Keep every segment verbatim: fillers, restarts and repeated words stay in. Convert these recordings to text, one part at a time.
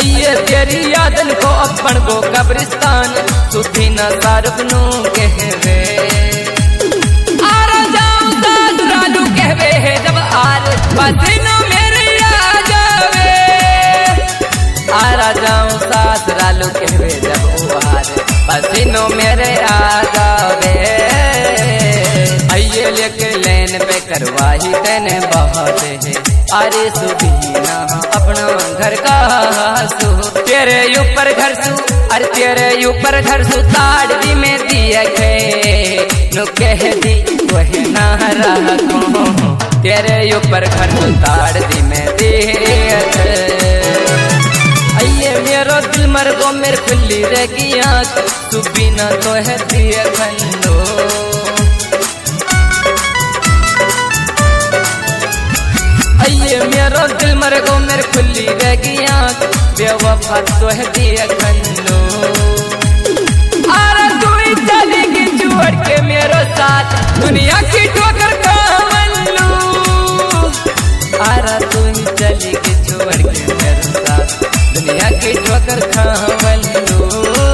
अये तेरी यादन को अपन को कब्रिस्तान सुधी न सारफ नू कहवे आरा जाऊं सासुरालू कहवे है जब आर पसीनो मेरे आ जावे आरा जाऊं सासुरालू कहवे जब आर पसीनो मेरे आ जावे अये लेके लेन पे करवाही तेने बहुत है अरे सुबीना अपना घर का सु तेरे ऊपर घर सु अरे तेरे ऊपर घर सु ताड़ दी में दिया खे नु कह दी वह ना रखो तेरे ऊपर घर सु ताड़ दी में दिया खे अये मेरो दिल मर गो मेरे खुली रह गया सुबीना तो है दिया खंडो अये मेरो दिल मर गो मेरे खुली रह गया बेवफा तो है दिया खंडो आरा तू ही चलेगी छोड़ के मेरो साथ दुनिया की ठोकर खावलू आरा तू ही चलेगी छोड़ के मेरो साथ दुनिया की ठोकर खावलू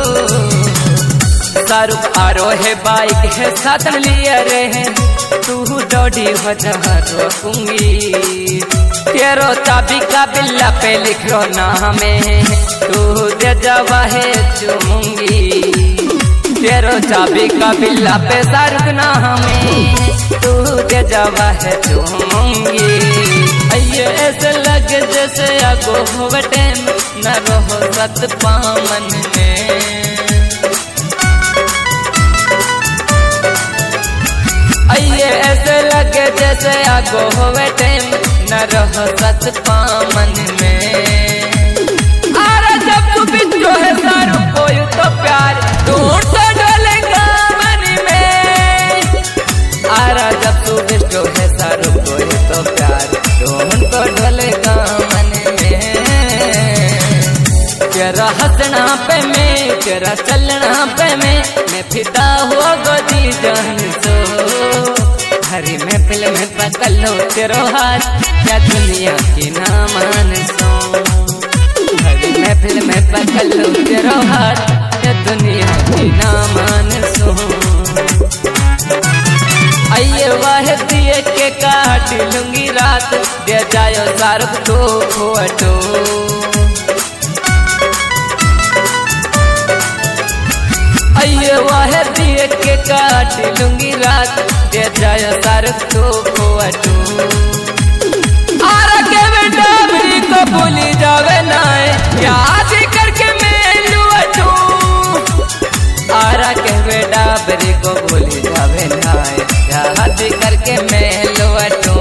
शाहरुख आरो है बाइक है साधन लिए रहे तू डोडी वजह रोकूंगी तेरो चाबी का बिल्ला पे लिख रो नाम तू दे जवा है चूमूंगी तेरो चाबी का बिल्ला पे शाहरुख नाम तू दे जवा है चूमूंगी अये ऐसे लगे जैसे आगो हो बटेन न रहो सत पामन में अये ऐसे लगे जैसे आगो होवे टाइम न रहो सत पामन में आरा जब तू बिजो है सारू कोई तो प्यार ढूंढ तो डोलेगा मन में आरा जब तू बिजो है सारू कोई तो प्यार ढूंढ तो डोलेगा मन में तेरा हंसना पे मैं तेरा चलना पे मैं मैं फिदा हुआ गोदी जान सो हरी में फिल्म में पकड़ लो तेरो हाथ क्या दुनिया की ना मान सो हरी में फिल्म में पकड़ लो तेरो हाथ क्या दुनिया की ना मान सो अये वाह दिए के काट लूंगी रात दे जायो सारुख तो फोटो अये वाह दिए के काट लूंगी रात दे जाया सारक तो फोटो आरा के बेटा मेरी को भूली जावे ना याद करके मैं लुटू आरा के बेटा मेरी को भूली जावे ना याद करके मैं लुटू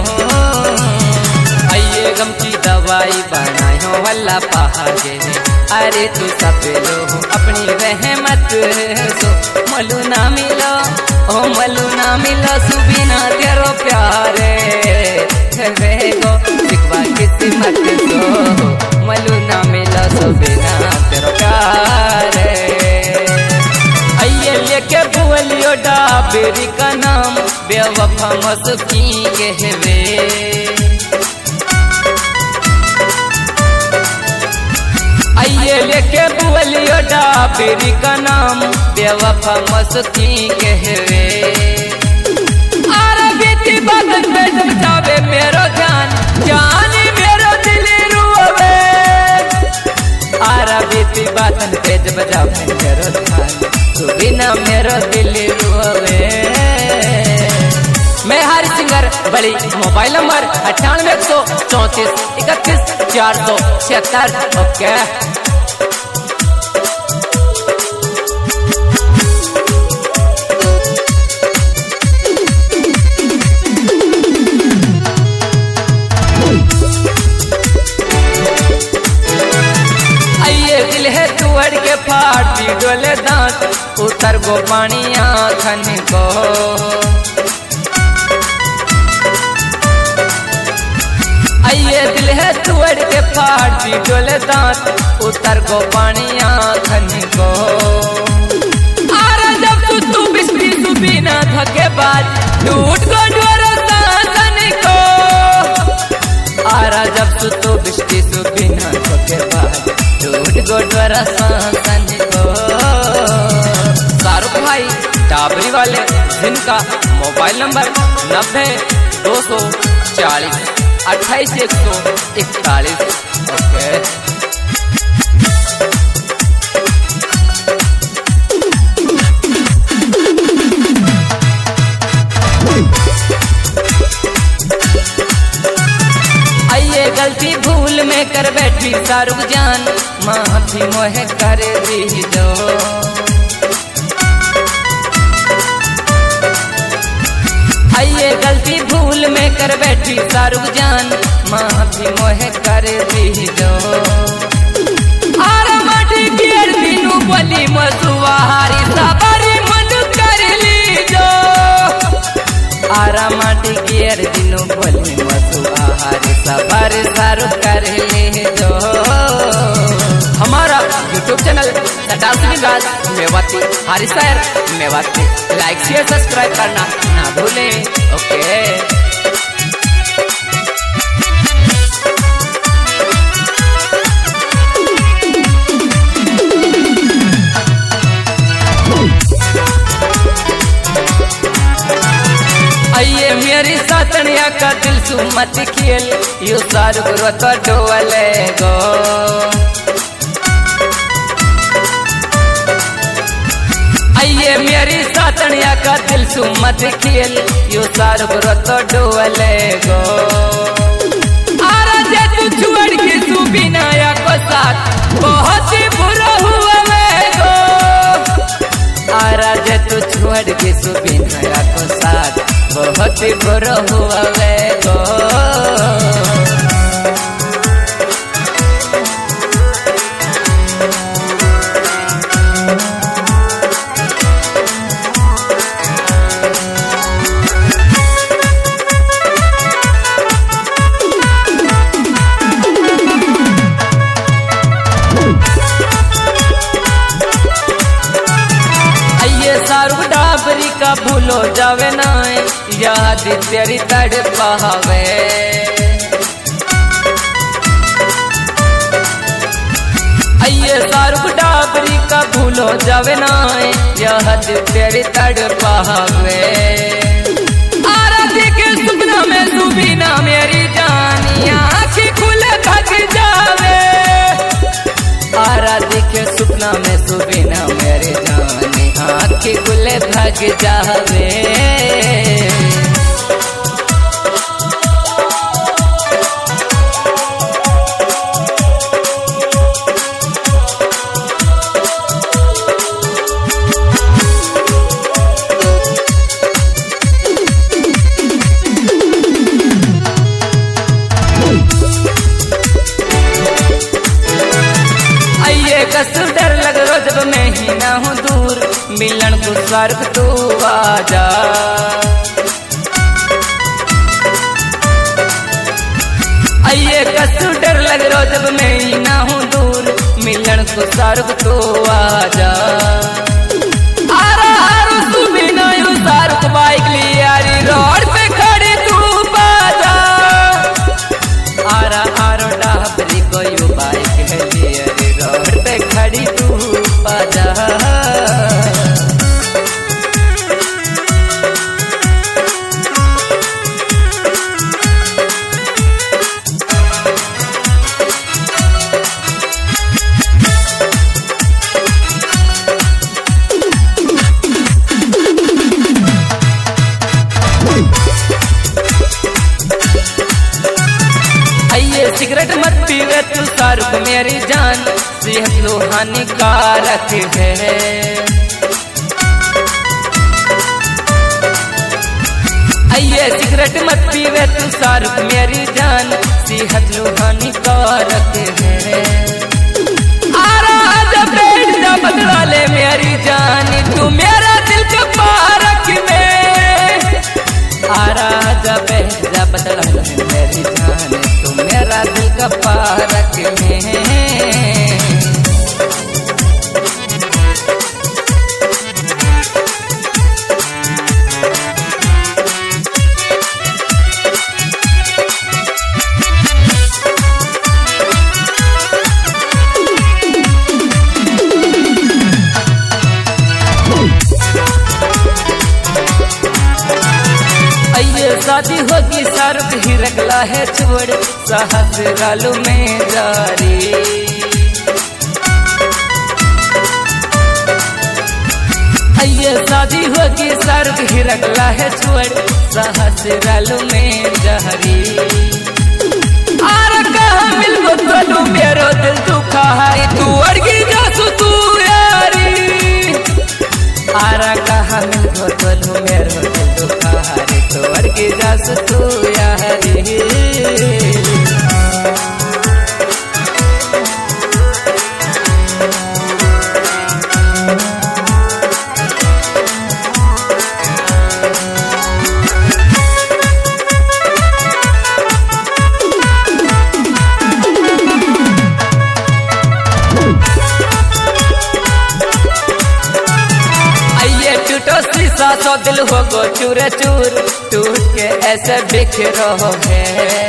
अये गम की दवाई बनाई हो वल्ला पहाड़े अरे तू सब लो अपनी रहमत सो मलू ना मिलो ओ मलू ना मिलो सुबीना तेरो प्यारे गो सिकवा किस्मत सो मलू ना मिलो सुबीना तेरो प्यारे अये लेके बुलियो डाबेरी का नाम बेवफा मस्की कहवे अये लेके बुलियो डाबेरी का नाम बेवफा मस्ती कहवे आरा बीती बादल पे जब जावे मेरो ध्यान जानी मेरो दिल रोवे आरा बीती बादल पे जब जावे मेरो ध्यान तू बिना मेरो दिल रोवे मैं हर सिंगर बड़ी मोबाइल नंबर अट्ठानवे एक सौ चौंतीस इकतीस चार सौ छिहत्तर ओके के फाटी डोले दांत उतर गो पानी आँखन को अये दिल है तुअड़ के फाटी डोले दांत उतर गो पानी आँखन को आरा जब तू तू बिस्ती तू बिना थके बाद टूट को डोरा सांसन को आरा जब तू तू बिस्ती तू बिना थके बाद प्रशासन को। शाहरुख भाई डाबरी वाले जिनका मोबाइल नंबर नब्बे दो सौ चालीस अट्ठाईस एक सौ इकतालीस। ओके गलती भूल में कर बैठी शाहरुख जान, माफी मोहे कर दी दो। आइए गलती भूल में कर बैठी शाहरुख जान, माफी मोहे कर दी दो। आरा माटी की दिनू बोली मसुआरी सवारी मन कर ली जो। आरा माटी की दिनू बोली मसुआरी सवारी शाहरुख कर ली जो। हमारा YouTube channel dancing Mewati Harishahar Mewati like share subscribe करना ना भूलें। ओके आइए मेरी सातनिया का दिल सु मत खेल, यू शाहरुख रोत डोले गो। आइए मेरी सातनिया का दिल सु मत खेल, यू शाहरुख रोत डोले गो। आरा जे तू छोड़ के तू बिनाया को साथ बहुत ही बुरा हुआ मैं गो। आरा जे तू छोड़ के तू बिनाया को साथ बहुत ही बुरा हुआ मैं गो। शाहरुख डाबरी का भूलो जावे ना, याद तेरी तड़ पावे। आइए शाहरुख डाबरी का भूलो जावे ना, याद तेरी तड़ पावे। आरा देखे सुपना में सुबीना मेरी जानी आँखें खुले थक जावे। आरा देखे सुपना में सुबीना मेरी जानी आँखें खुले भाग जावे। आइए कसु डर लग रो जब मैं ही ना हूँ दूर, मिलन को स्वर्ग तू आजा। आइए कसु डर लग रो जब मैं ही ना हूँ दूर, मिलन को स्वर्ग तू आजा। आरा आरो तू बिना यू शाहरुख बाइक ली यारी रोड पे खड़ी तू बाजा। आरा आरो डाबरी को यू बाइक है यारी रोड पे खड़ी तू बाजा। सिगरेट मत पीवे तू शाहरुख मेरी जान, सेहत लो हानिकारक है। आइए सिगरेट मत पीवे तू शाहरुख मेरी जान, सेहत लो हानिकारक है। आरा जब बैठ जा बदला ले मेरी जान, तू मेरा दिल के पारक में। आरा जब बैठ जा बदला ले मेरी जान, तू मेरा दिल का पारक में। है छोड़ सहस्राल में जारी। ये शादी होगी शाहरुख ही रखला है छोड़ सहस्राल में जहरी। आर कहाँ मिलबो तनु मेरो दिल दुखा है तू अड़गी जासु तू यारी। आर कहाँ मिलबो तनु मेरो दिल दुखा है तू अड़गी जासु तू यारी। शीशा सौ दिल हो गो चूर चूर टूट के ऐसे बिखरो है।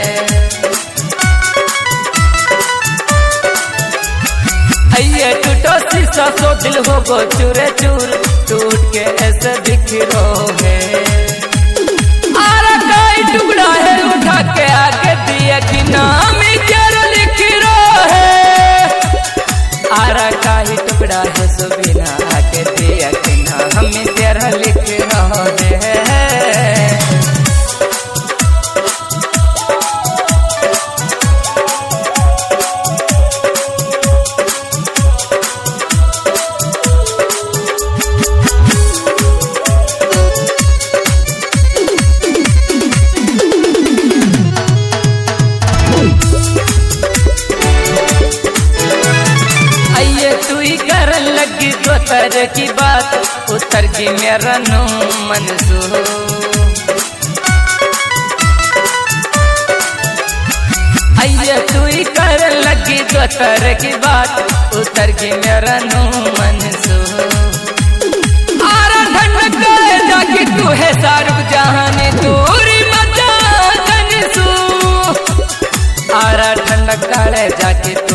ये टूटो शीशा सौ दिल हो गो चूर चूर टूट के ऐसे बिखरो है। आरा का टुकड़ा है उठा के आगे दिया कि नाम तेरा लिख रो है। आरा का ही टुकड़ा है सुबिना आगे दिया कि नाम तेरा लिख रहा है। लगी दोतर की बात उतर की मेरा नो मनसू। आइए तू ही कर लगी दोतर की बात उतर की मेरा नो मनसू। आरा ठंड करे जाके तू है शाहरुख जहानी दूरी मचा जनसू। आरा ठंड करे जाके